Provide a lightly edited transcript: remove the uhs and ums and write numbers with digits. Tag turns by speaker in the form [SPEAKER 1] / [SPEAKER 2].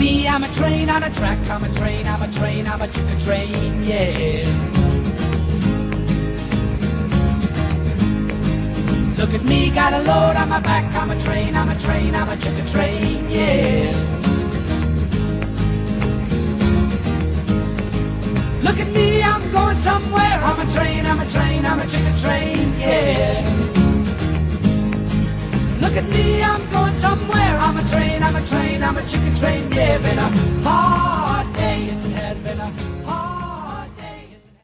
[SPEAKER 1] me, I'm a train on a track, I'm a train, I'm a train, I'm a chicken train, yeah. Look at me, got a load on my back, I'm a train, I'm a train, I'm a chicken train, yeah. Look at me, I'm going somewhere, I'm a train, I'm a train, I'm a chicken train, yeah. Look at me, I'm going somewhere, I'm a train, I'm a train, I'm a chicken train, yeah, been a hard